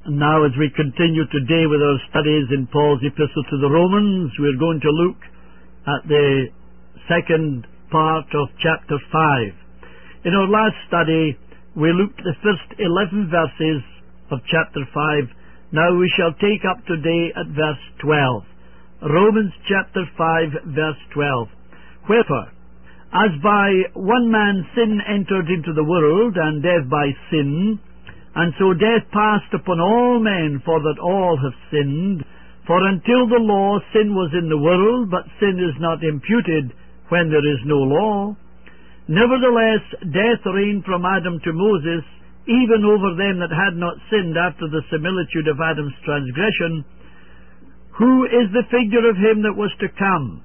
And now, as we continue today with our studies in Paul's epistle to the Romans, we're going to look at the second part of chapter 5. In our last study, we looked at the first 11 verses of chapter 5. Now we shall take up today at verse 12. Romans chapter 5, verse 12. Wherefore, as by one man sin entered into the world, and death by sin, and so death passed upon all men, for that all have sinned. For until the law, sin was in the world, but sin is not imputed when there is no law. Nevertheless, death reigned from Adam to Moses, even over them that had not sinned after the similitude of Adam's transgression, who is the figure of him that was to come.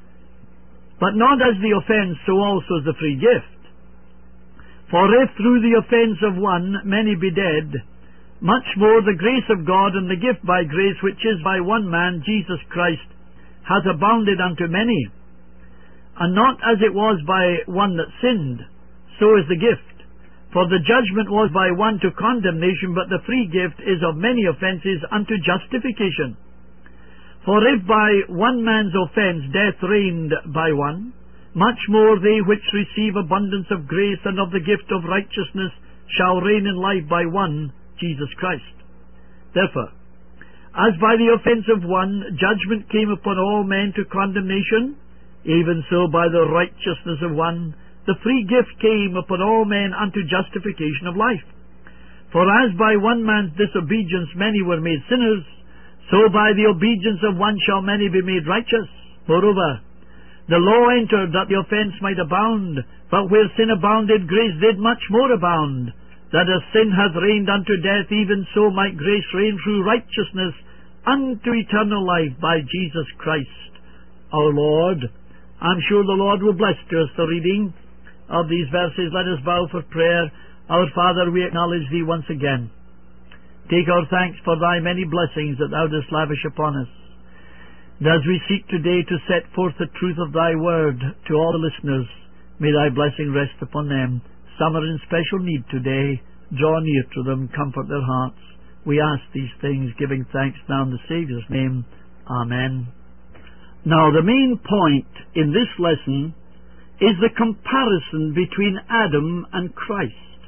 But not as the offence, so also as the free gift. For if through the offence of one many be dead, much more the grace of God and the gift by grace, which is by one man, Jesus Christ, hath abounded unto many. And not as it was by one that sinned, so is the gift. For the judgment was by one to condemnation, but the free gift is of many offences unto justification. For if by one man's offence death reigned by one, much more they which receive abundance of grace and of the gift of righteousness shall reign in life by one, Jesus Christ. Therefore, as by the offence of one judgment came upon all men to condemnation, even so by the righteousness of one the free gift came upon all men unto justification of life. For as by one man's disobedience many were made sinners, so by the obedience of one shall many be made righteous. Moreover, the law entered that the offence might abound, but where sin abounded, grace did much more abound, that as sin hath reigned unto death, even so might grace reign through righteousness unto eternal life by Jesus Christ our Lord. I'm sure the Lord will bless to us the reading of these verses. Let us bow for prayer. Our Father, we acknowledge Thee once again. Take our thanks for Thy many blessings that Thou dost lavish upon us. And as we seek today to set forth the truth of Thy word to all the listeners, may Thy blessing rest upon them. Some are in special need today. Draw near to them, comfort their hearts. We ask these things, giving thanks now in the Saviour's name. Amen. Now, the main point in this lesson is the comparison between Adam and Christ.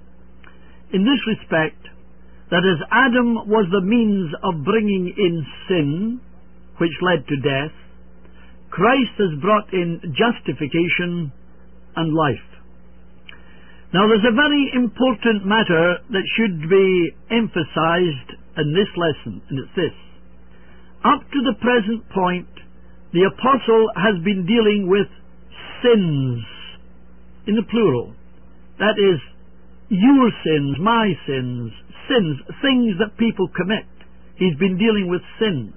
In this respect, that as Adam was the means of bringing in sin, which led to death, Christ has brought in justification and life. Now there's a very important matter that should be emphasized in this lesson, and it's this. Up to the present point, the apostle has been dealing with sins, in the plural. That is, your sins, my sins, things that people commit. He's been dealing with sins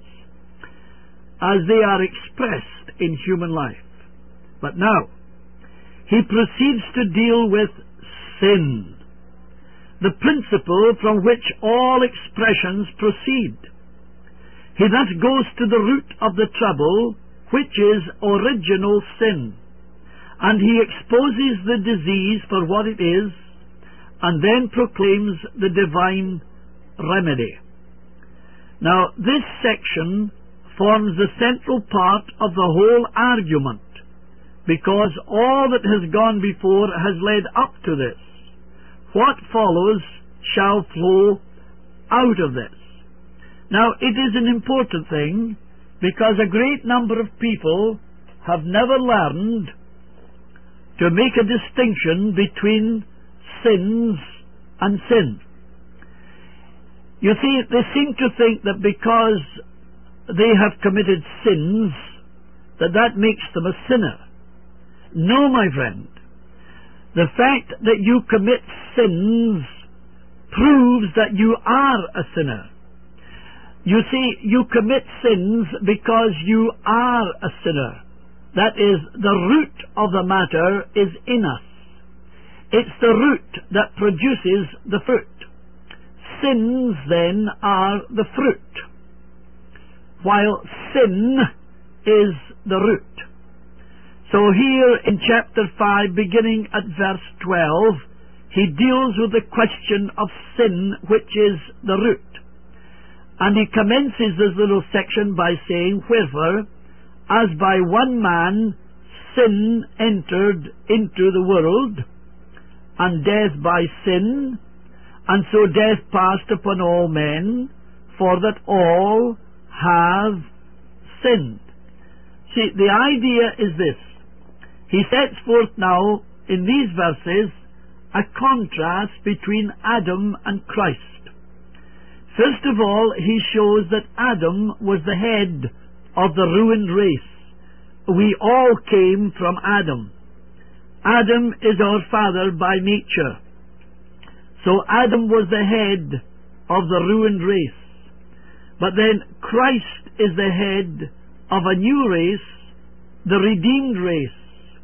as they are expressed in human life. But now, he proceeds to deal with sin, the principle from which all expressions proceed. He thus goes to the root of the trouble, which is original sin, and he exposes the disease for what it is, and then proclaims the divine remedy. Now, this section forms the central part of the whole argument, because all that has gone before has led up to this. What follows shall flow out of this. Now, it is an important thing, because a great number of people have never learned to make a distinction between sins and sin. You see, they seem to think that because they have committed sins, that makes them a sinner. No, my friend. The fact that you commit sins proves that you are a sinner. You see, you commit sins because you are a sinner. That is, the root of the matter is in us. It's the root that produces the fruit. Sins, then, are the fruit, while sin is the root. So here in chapter 5, beginning at verse 12, he deals with the question of sin, which is the root. And he commences this little section by saying, wherefore, as by one man sin entered into the world, and death by sin, and so death passed upon all men, for that all have sinned. See, the idea is this. He sets forth now, in these verses, a contrast between Adam and Christ. First of all, he shows that Adam was the head of the ruined race. We all came from Adam. Adam is our father by nature. So Adam was the head of the ruined race. But then Christ is the head of a new race, the redeemed race.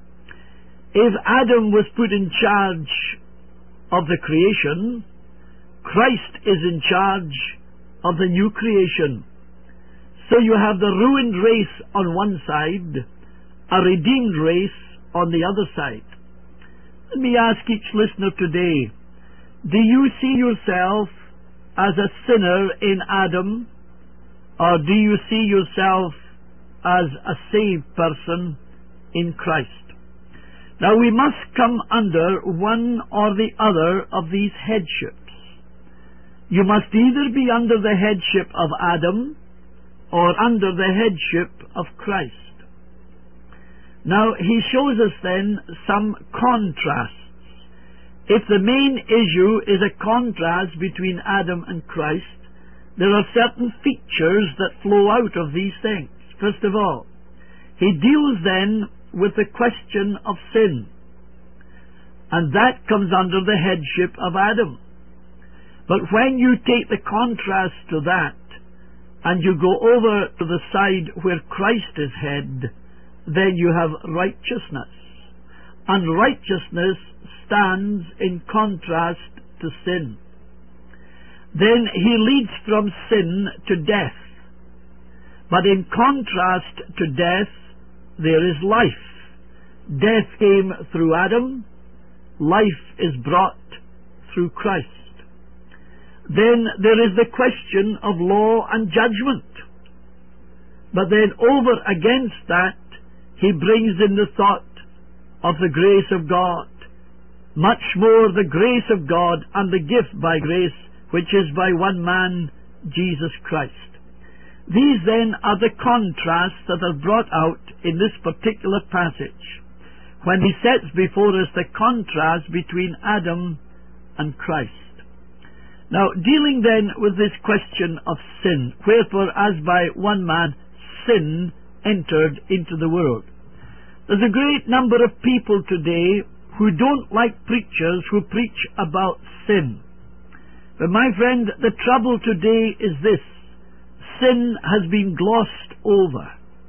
If Adam was put in charge of the creation, Christ is in charge of the new creation. So you have the ruined race on one side, a redeemed race on the other side. Let me ask each listener today, do you see yourself as a sinner in Adam, or do you see yourself as a saved person in Christ? Now we must come under one or the other of these headships. You must either be under the headship of Adam or under the headship of Christ. Now he shows us then some contrasts. If the main issue is a contrast between Adam and Christ, there are certain features that flow out of these things. First of all, he deals then with the question of sin, and that comes under the headship of Adam. But when you take the contrast to that, and you go over to the side where Christ is head, then you have righteousness. And righteousness stands in contrast to sin. Then he leads from sin to death. But in contrast to death, there is life. Death came through Adam. Life is brought through Christ. Then there is the question of law and judgment. But then over against that, he brings in the thought of the grace of God. Much more the grace of God and the gift by grace, which is by one man, Jesus Christ. These then are the contrasts that are brought out in this particular passage, when he sets before us the contrast between Adam and Christ. Now, dealing then with this question of sin, wherefore as by one man sin entered into the world. There's a great number of people today who don't like preachers who preach about sin. But my friend, the trouble today is this: sin has been glossed over.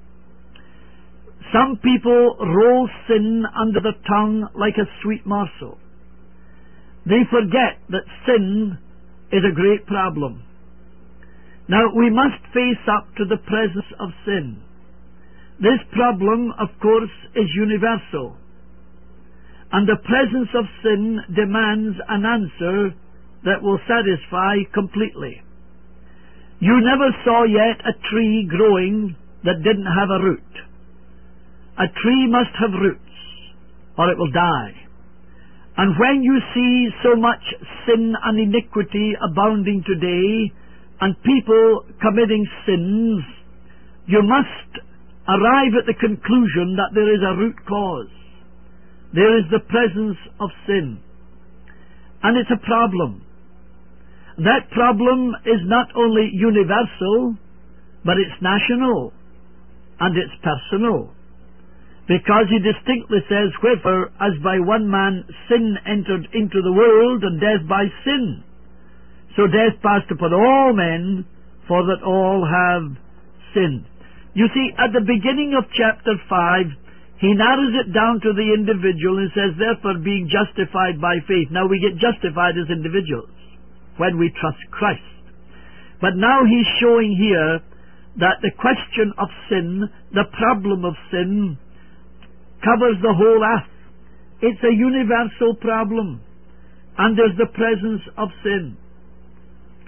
Some people roll sin under the tongue like a sweet morsel. They forget that sin is a great problem. Now, we must face up to the presence of sin. This problem, of course, is universal. And the presence of sin demands an answer that will satisfy completely. You never saw yet a tree growing that didn't have a root. A tree must have roots, or it will die. And when you see so much sin and iniquity abounding today, and people committing sins, you must arrive at the conclusion that there is a root cause. There is the presence of sin. And it's a problem. That problem is not only universal, but it's national, and it's personal. Because he distinctly says, wherefore, as by one man sin entered into the world, and death by sin. So death passed upon all men, for that all have sinned. You see, at the beginning of chapter 5, he narrows it down to the individual and says, therefore, being justified by faith. Now we get justified as individuals when we trust Christ. But now he's showing here that the question of sin, the problem of sin, covers the whole earth. It's a universal problem, and there's the presence of sin.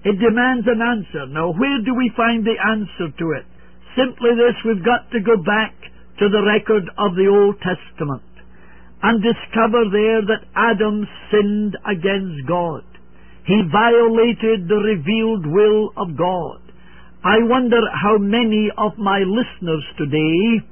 It demands an answer. Now, where do we find the answer to it? Simply this: we've got to go back to the record of the Old Testament and discover there that Adam sinned against God. He violated the revealed will of God. I wonder how many of my listeners today,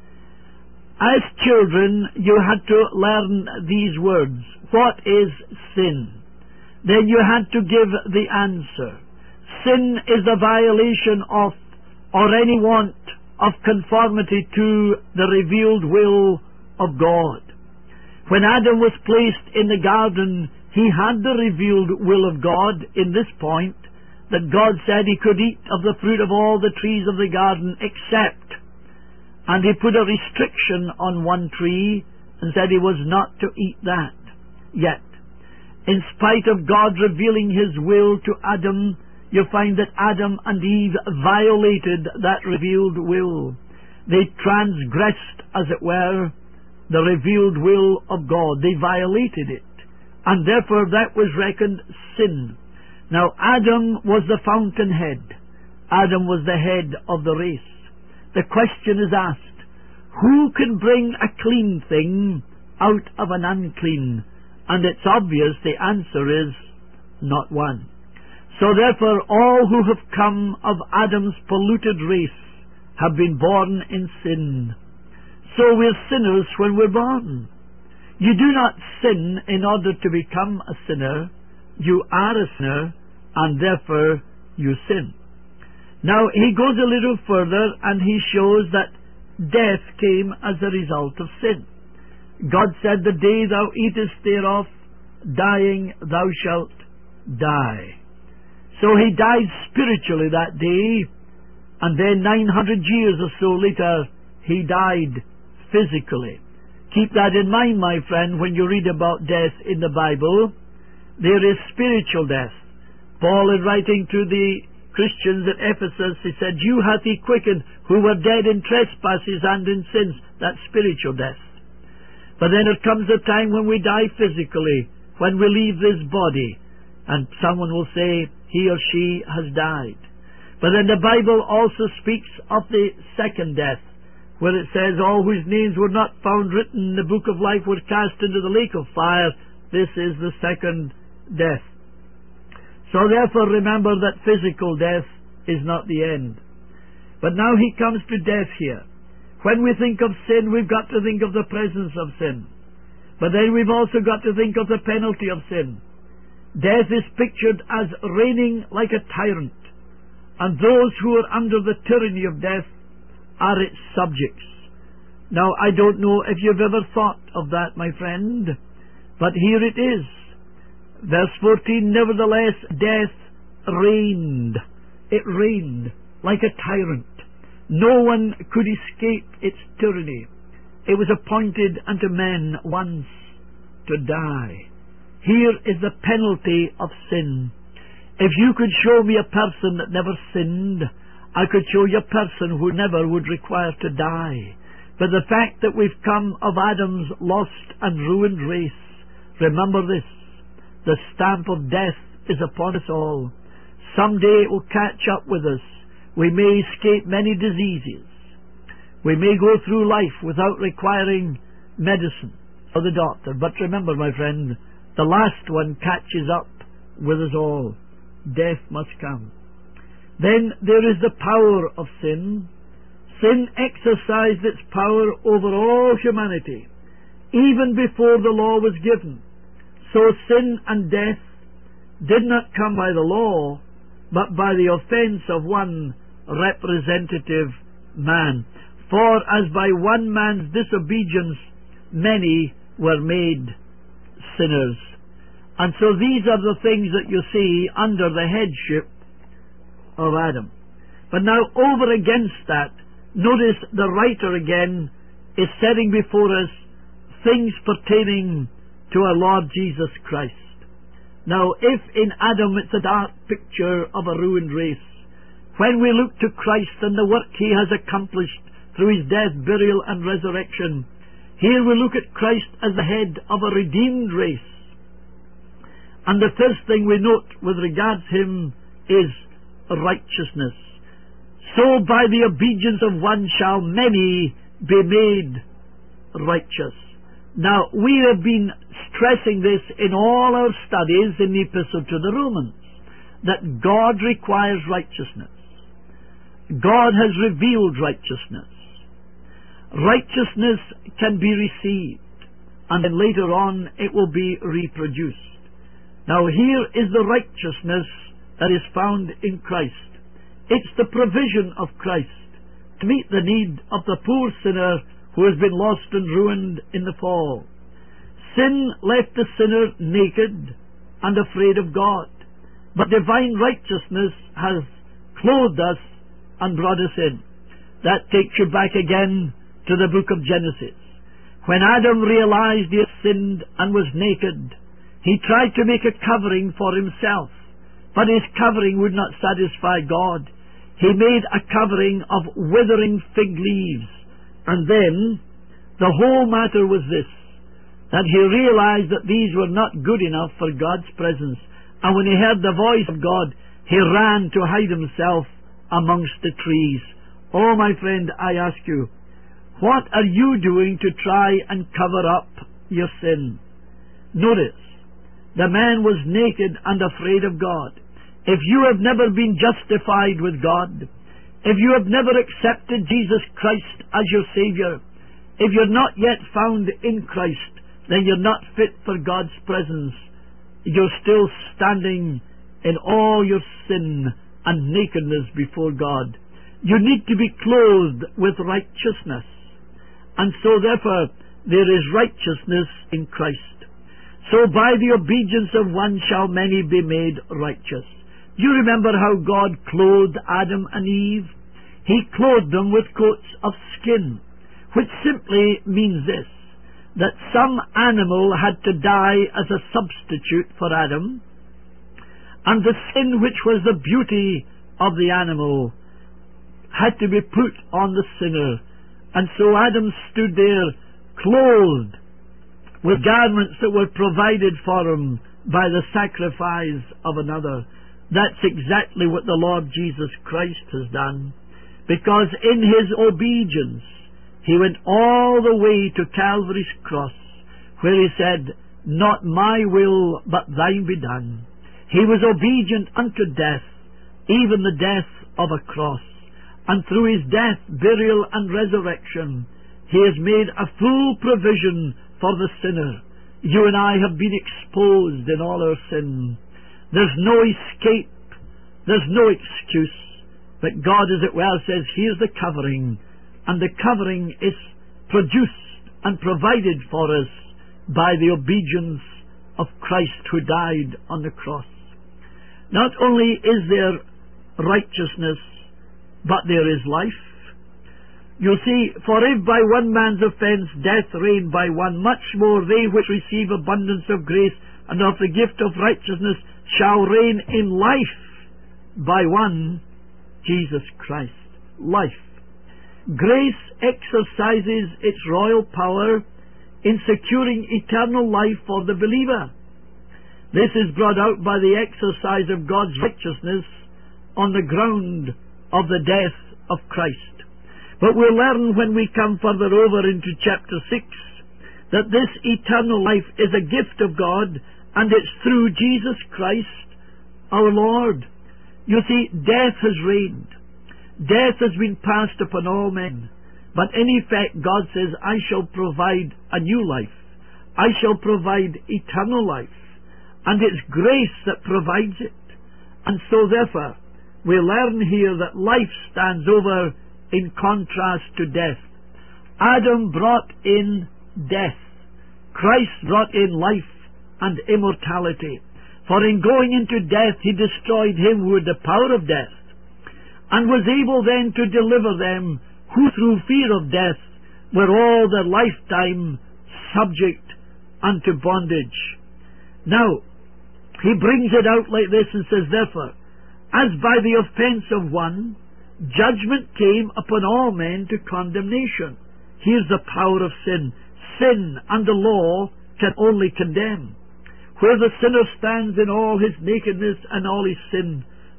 as children, you had to learn these words. What is sin? Then you had to give the answer. Sin is the violation of, or any want of, conformity to the revealed will of God. When Adam was placed in the garden, he had the revealed will of God in this point, that God said he could eat of the fruit of all the trees of the garden except, and he put a restriction on one tree and said he was not to eat that. Yet, in spite of God revealing his will to Adam, you find that Adam and Eve violated that revealed will. They transgressed, as it were, the revealed will of God. They violated it, and therefore that was reckoned sin. Now, Adam was the fountainhead. Adam was the head of the race. The question is asked, who can bring a clean thing out of an unclean? And it's obvious the answer is not one. So therefore all who have come of Adam's polluted race have been born in sin. So we're sinners when we're born. You do not sin in order to become a sinner. You are a sinner, and therefore you sin. Now he goes a little further and he shows that death came as a result of sin. God said, the day thou eatest thereof, dying thou shalt die. So he died spiritually that day, and then 900 years or so later he died physically. Keep that in mind, my friend, when you read about death in the Bible. There is spiritual death. Paul, in writing to the Christians at Ephesus, he said, you hath he quickened who were dead in trespasses and in sins. That's spiritual death. But then there comes a time when we die physically, when we leave this body, and someone will say he or she has died. But then the Bible also speaks of the second death, where it says, all whose names were not found written in the book of life were cast into the lake of fire. This is the second death. So therefore remember that physical death is not the end. But now he comes to death here. When we think of sin, we've got to think of the presence of sin. But then we've also got to think of the penalty of sin. Death is pictured as reigning like a tyrant, and those who are under the tyranny of death are its subjects. Now, I don't know if you've ever thought of that, my friend, but here it is. Verse 14, nevertheless, death reigned. It reigned like a tyrant. No one could escape its tyranny. It was appointed unto men once to die. Here is the penalty of sin. If you could show me a person that never sinned, I could show you a person who never would require to die. But the fact that we've come of Adam's lost and ruined race, remember this, the stamp of death is upon us all. Someday it will catch up with us. We may escape many diseases. We may go through life without requiring medicine or the doctor. But remember, my friend, the last one catches up with us all. Death must come. Then there is the power of sin. Sin exercised its power over all humanity, even before the law was given. So sin and death did not come by the law, but by the offense of one representative man. For as by one man's disobedience many were made sinners. And so these are the things that you see under the headship of Adam. But now over against that, notice the writer again is setting before us things pertaining to our Lord Jesus Christ. Now if in Adam it's a dark picture of a ruined race, when we look to Christ and the work he has accomplished through his death, burial and resurrection, here we look at Christ as the head of a redeemed race. And the first thing we note with regards him is righteousness. So by the obedience of one shall many be made righteous. Now, we have been stressing this in all our studies in the Epistle to the Romans, that God requires righteousness. God has revealed righteousness. Righteousness can be received, and then later on it will be reproduced. Now, here is the righteousness that is found in Christ. It's the provision of Christ to meet the need of the poor sinner who has been lost and ruined in the fall. Sin left the sinner naked and afraid of God, but divine righteousness has clothed us and brought us in. That takes you back again to the book of Genesis. When Adam realized he had sinned and was naked, he tried to make a covering for himself, but his covering would not satisfy God. He made a covering of withering fig leaves. And then the whole matter was this, that he realized that these were not good enough for God's presence. And when he heard the voice of God, he ran to hide himself amongst the trees. Oh, my friend, I ask you, what are you doing to try and cover up your sin? Notice, the man was naked and afraid of God. If you have never been justified with God, if you have never accepted Jesus Christ as your Savior, if you're not yet found in Christ, then you're not fit for God's presence. You're still standing in all your sin and nakedness before God. You need to be clothed with righteousness. And so therefore, there is righteousness in Christ. So by the obedience of one shall many be made righteous. Do you remember how God clothed Adam and Eve? He clothed them with coats of skin, which simply means this, that some animal had to die as a substitute for Adam, and the skin which was the beauty of the animal had to be put on the sinner. And so Adam stood there clothed with garments that were provided for him by the sacrifice of another. That's exactly what the Lord Jesus Christ has done, because in his obedience he went all the way to Calvary's cross, where he said, "Not my will, but thine be done." He was obedient unto death, even the death of a cross. And through his death, burial, and resurrection, he has made a full provision for the sinner. You and I have been exposed in all our sin. There's no escape. There's no excuse. But God, as it well says, here's the covering. And the covering is produced and provided for us by the obedience of Christ who died on the cross. Not only is there righteousness, but there is life. You see, for if by one man's offence death reigned by one, much more they which receive abundance of grace and of the gift of righteousness shall reign in life by one, Jesus Christ. Life. Grace exercises its royal power in securing eternal life for the believer. This is brought out by the exercise of God's righteousness on the ground of the death of Christ. But we'll learn when we come further over into chapter 6 that this eternal life is a gift of God, and it's through Jesus Christ our Lord. You see, death has reigned. Death has been passed upon all men. But in effect, God says, I shall provide a new life. I shall provide eternal life. And it's grace that provides it. And so therefore, we learn here that life stands over in contrast to death. Adam brought in death. Christ brought in life and immortality. For in going into death, he destroyed him who had the power of death, and was able then to deliver them who through fear of death were all their lifetime subject unto bondage. Now, he brings it out like this and says, therefore, as by the offence of one, judgment came upon all men to condemnation. Here's the power of sin. Sin and the law can only condemn. Where the sinner stands in all his nakedness and all his sin,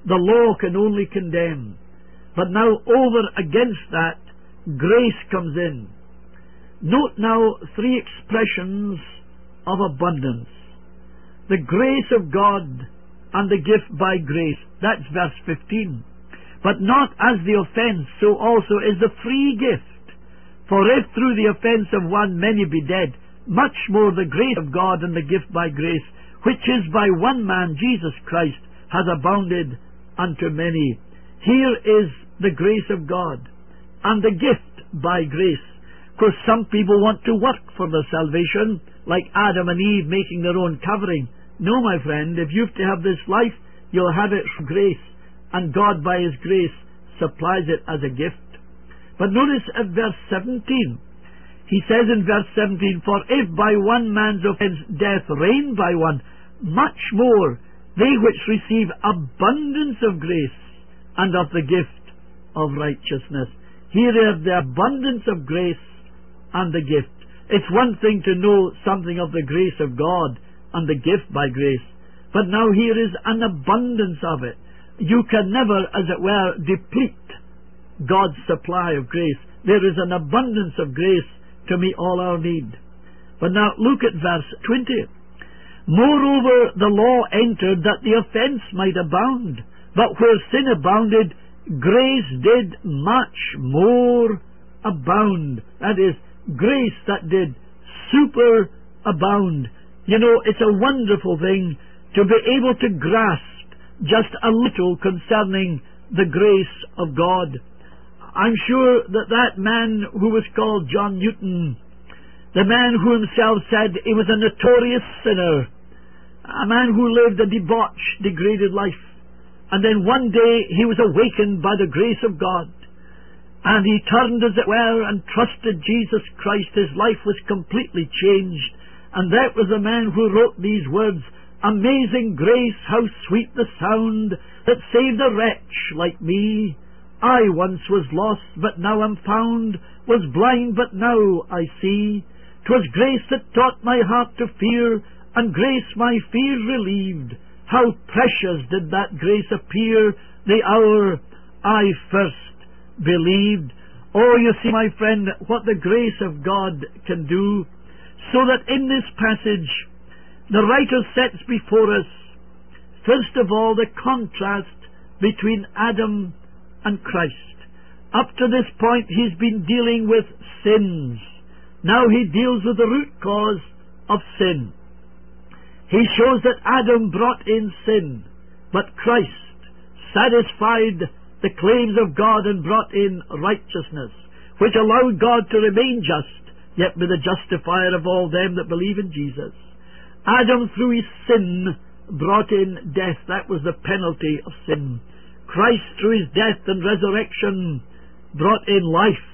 The law can only condemn. But now over against that, grace comes in. Note now three expressions of abundance. The grace of God and the gift by grace. That's verse 15. But not as the offence, so also is the free gift. For if through the offence of one many be dead, much more the grace of God and the gift by grace, which is by one man, Jesus Christ, has abounded unto many. Here is the grace of God and the gift by grace. Because some people want to work for their salvation, like Adam and Eve making their own covering. No, my friend, if you've to have this life, you'll have it from grace, and God by His grace supplies it as a gift. But notice at verse 17, he says in verse 17, For if by one man's offence death reigned by one, much more they which receive abundance of grace and of the gift of righteousness. Here is the abundance of grace and the gift. It's one thing to know something of the grace of God and the gift by grace, but now here is an abundance of it. You can never, as it were, deplete God's supply of grace. There is an abundance of grace to meet all our need. But now look at verse 20. Moreover, the law entered that the offence might abound, but where sin abounded, grace did much more abound. That is, grace that did superabound. You know, it's a wonderful thing to be able to grasp just a little concerning the grace of God. I'm sure that that man who was called John Newton, the man who himself said he was a notorious sinner, a man who lived a debauched, degraded life, and then one day he was awakened by the grace of God, and he turned, as it were, and trusted Jesus Christ. His life was completely changed, and that was the man who wrote these words, Amazing grace, how sweet the sound that saved a wretch like me. I once was lost, but now am found, was blind, but now I see. 'Twas grace that taught my heart to fear, and grace my fear relieved. How precious did that grace appear the hour I first believed. Oh, you see, my friend, what the grace of God can do. So that in this passage, the writer sets before us, first of all, the contrast between Adam and Christ. Up to this point, he's been dealing with sins. Now he deals with the root cause of sin. He shows that Adam brought in sin, but Christ satisfied the claims of God and brought in righteousness, which allowed God to remain just, yet be the justifier of all them that believe in Jesus. Adam, through his sin, brought in death. That was the penalty of sin. Christ, through his death and resurrection, brought in life.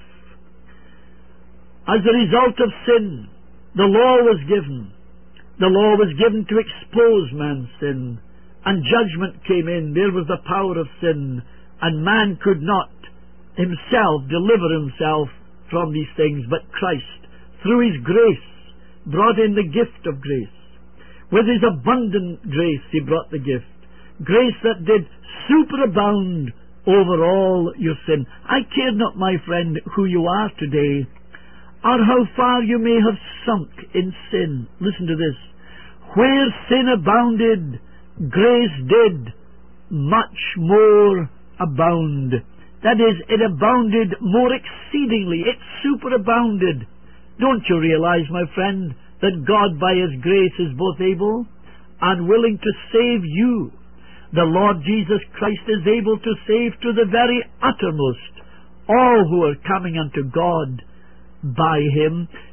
As a result of sin, the law was given. The law was given to expose man's sin, and judgment came in. There was the power of sin, and man could not himself deliver himself from these things, but Christ, through his grace, brought in the gift of grace. With his abundant grace, he brought the gift. Grace that did superabound over all your sin. I care not, my friend, who you are today, or how far you may have sunk in sin. Listen to this. Where sin abounded, grace did much more abound. That is, it abounded more exceedingly. It superabounded. Don't you realize, my friend, that God by His grace is both able and willing to save you? The Lord Jesus Christ is able to save to the very uttermost all who are coming unto God by Him.